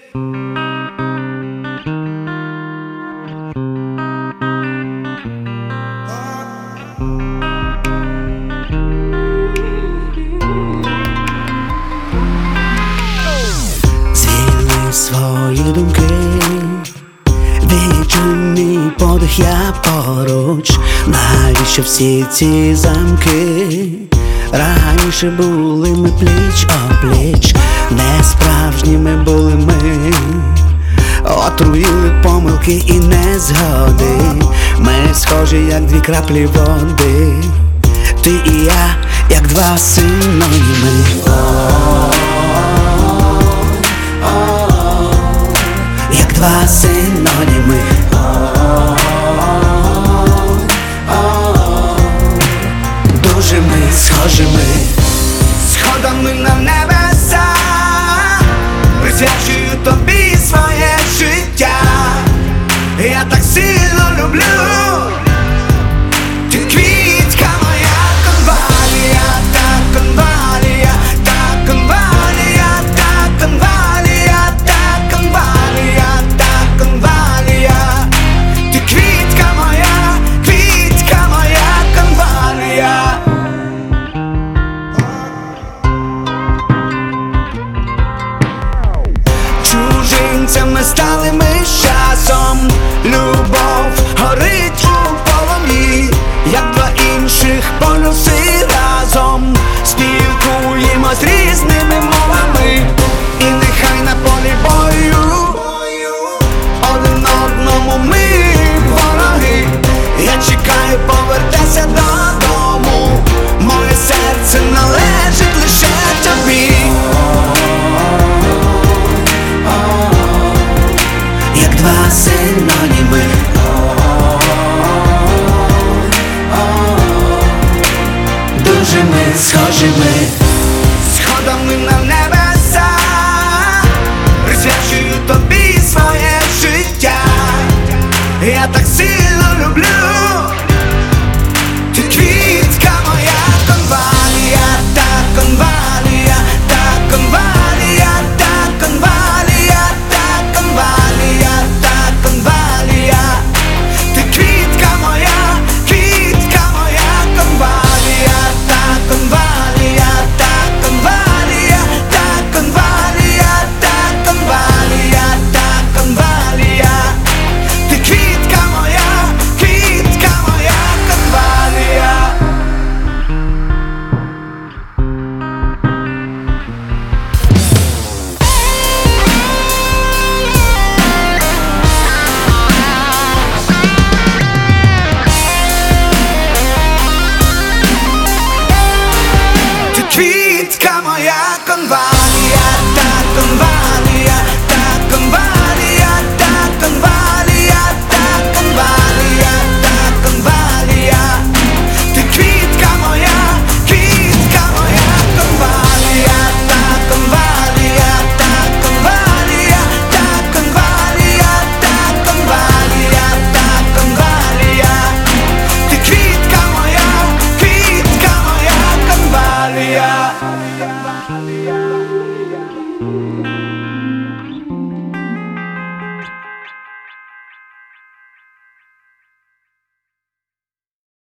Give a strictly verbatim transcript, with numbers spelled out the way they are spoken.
Звільни свої думки, відчуй мій подих, я поруч. Навіщо всі ці замки? Раніше були ми пліч-о-пліч, несправжніми були ми. Отруїли помилки і незгоди. Ми схожі, як дві краплі води. Ти і я, як два синоніми. Як два синоніми. Дуже ми схожими, сходами на небеса. Присвячую тобі своє життя. Я так сильно люблю. Ти квітка моя, конвалія, та конвалія, та конвалія, та конвалія, та конвалія, та конвалія. Ти квітка моя, квітка моя, конвалія. Чужинцями стали ми з часом. Любов горить у полум'ї, як два інших полюси разом. Спілкуємось різними мовами, і нехай на полі бою один одному ми вороги. Я чекаю, повертайся додому. Моє серце належить лише тобі. Як два синоніми. Дуже ми схожими.